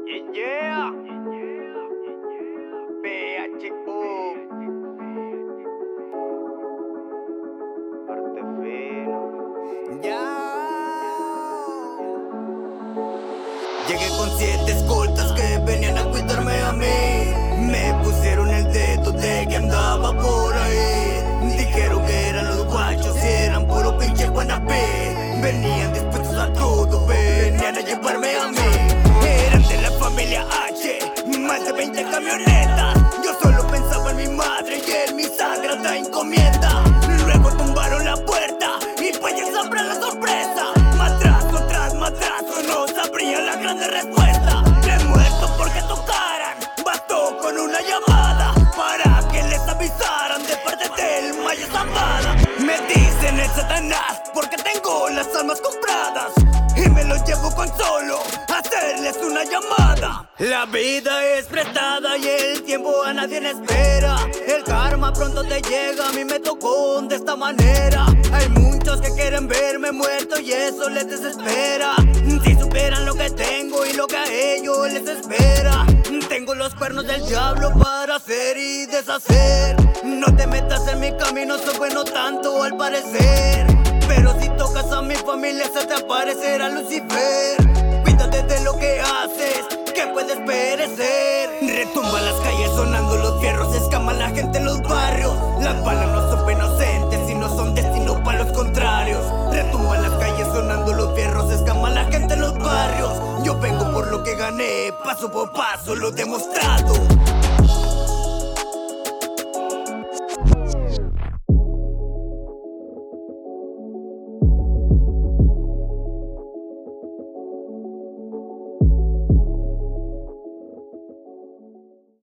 Yeah. PHU. Parte fino. Ya. Llegué con 7 escoltas que venían a cuidarme a mí. Me pusieron el dedo de que andaba por ahí. Dijeron que eran los guachos y eran puro pinche guanapé. Venían dispuestos a todo, venían a llevarme a mí. Eran de la familia H, más de 20 camionetas. Yo solo pensaba en mi madre y en mi sagrada encomienda. Luego tumbaron la puerta y pues ya sabrán la sorpresa. Madrazo tras madrazo, no sabría la grande respuesta. He muerto porque tocaran, bastó con una llamada para que les avisaran de parte del Maya Zambada. Me dicen el Satanás porque tengo las almas compradas y me lo llevo con solo hacerles una llamada. La vida es prestada y el tiempo a nadie le espera. El karma pronto te llega, a mí me tocó de esta manera. Hay muchos que quieren verme muerto y eso les desespera. Si supieran lo que tengo y lo que a ellos les espera. Tengo los cuernos del diablo para hacer y deshacer. No te metas en mi camino, soy bueno tanto al parecer. Pero si tocas a mi familia se te aparecerá Lucifer. Cuídate de lo que haces, que puedes perecer. Retumba las calles sonando los fierros, escama la gente en los barrios. Las balas no son para inocentes, sino son destino para los contrarios. Retumba las calles sonando los fierros, escama la gente en los barrios. Yo vengo por lo que gané, paso por paso lo he demostrado.